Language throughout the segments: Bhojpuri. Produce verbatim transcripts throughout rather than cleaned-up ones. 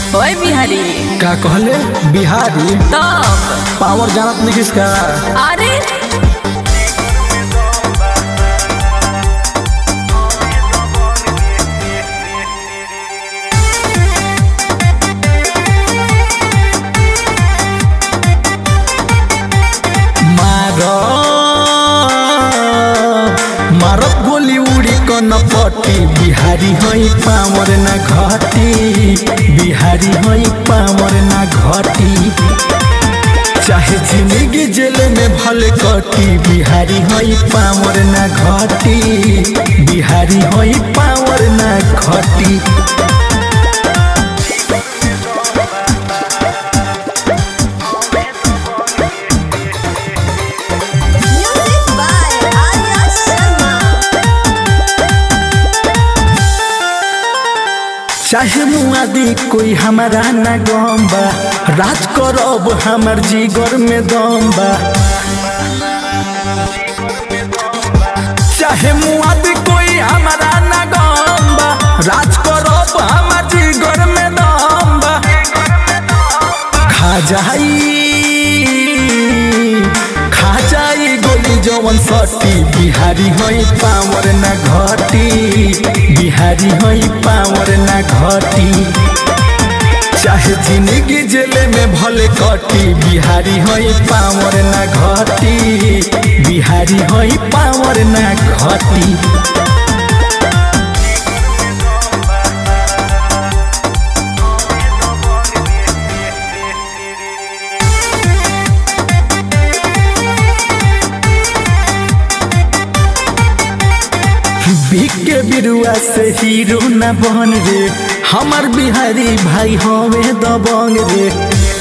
ओए बिहारी का कहले बिहारी तब पावर जानत नहीं किसका। अरे मारो मारत गोली उड़ी कन पटी बिहारी हई पावर ना घटी बिहारी हई पावर ना घटी चाहे जिंदगी जेल में भले कटी बिहारी हई पावर ना घटी बिहारी हई पावर ना घटी। Music by Arya Sharma. चाहे मुआदी कोई हमारा ना गम बा राज करब हमार जिगर में दम बा। चाहे मुआदी कोई हमारा ना गम बा राज करब हमार जिगर में दम बा। खा जाई खा जाई गोली जवन सटी बिहारी हई पावर ना घटी बिहारी हई पावर ना घटी चाहे जिंदगी जेल में भले कटी बिहारी हई पावर ना घटी बिहारी हई पावर ना घटी। बिके बिरुआ से हीरो न बन रे हमार बिहारी भाई हवे दबंग रे।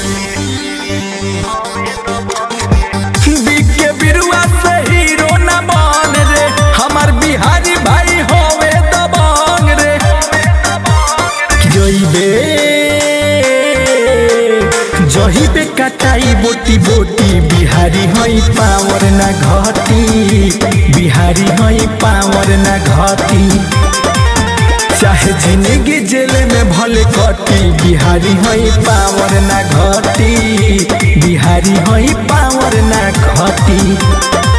बिके बिरुआ से हीरो न बन रे हमार बिहारी भाई हवे दबंग रे। जइबे जहिबे कटाई बोटी बोटी बिहारी हई पावर ना घटी बिहारी हई पावर ना घटी चाहे जिंदगी जेल में भले कटी बिहारी हई पावर ना घटी बिहारी हई पावर ना घटी।